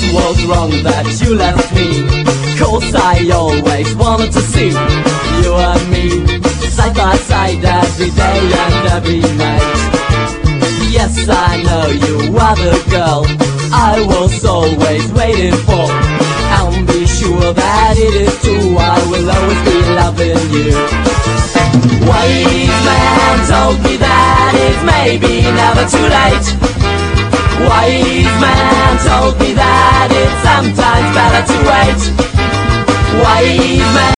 was wrong that you left me, 'cause I always wanted to see you and me side by side every day and every night. Yes, I know you are the girl I was always waiting for, and be sure that it is true, I will always be loving you. Wise man told me that it's maybe never too late. Wise man told me that it's sometimes better to wait. Wise man